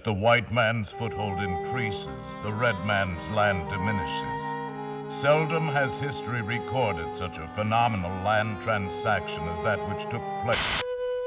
the white man's foothold increases, the red man's land diminishes. Seldom has history recorded such a phenomenal land transaction as that which took place.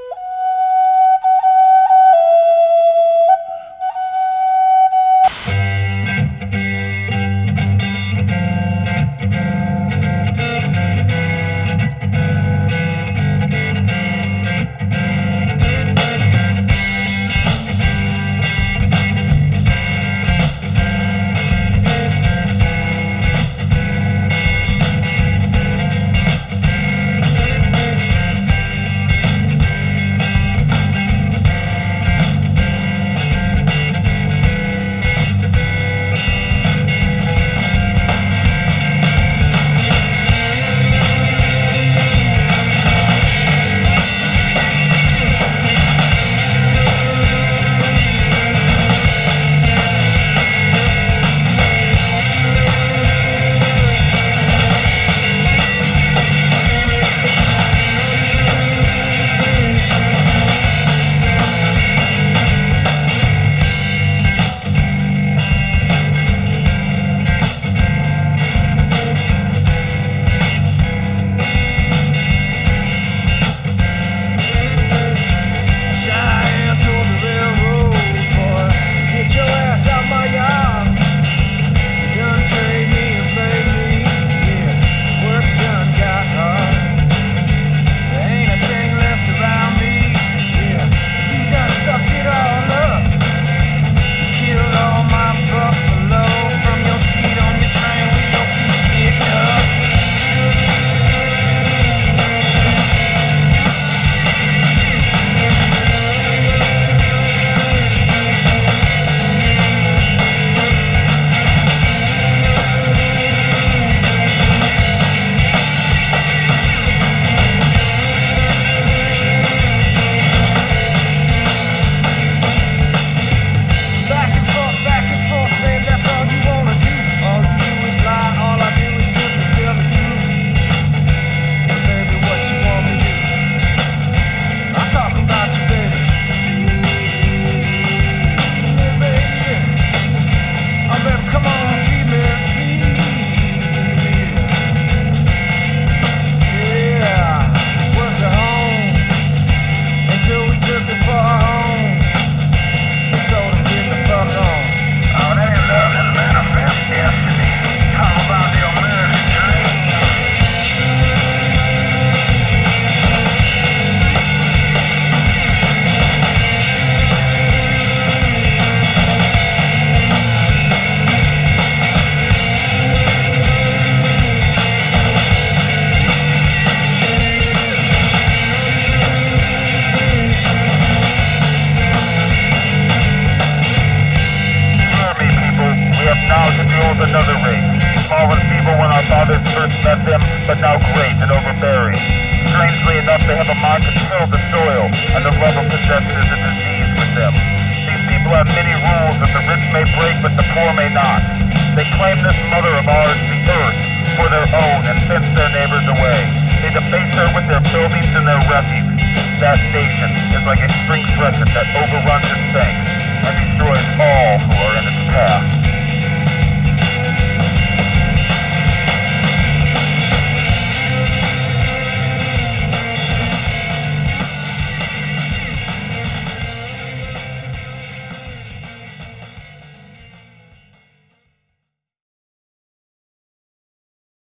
Another race, small and feeble when our fathers first met them, but now great and overbearing. Strangely enough, they have a mind to till the soil, and the love of possession is a disease with them. These people have many rules that the rich may break, but the poor may not. They claim this mother of ours, the earth, for their own, and fence their neighbors away. They debase her with their buildings and their refuge. That nation is like a spring crescent that overruns its banks and destroys all who are in its path.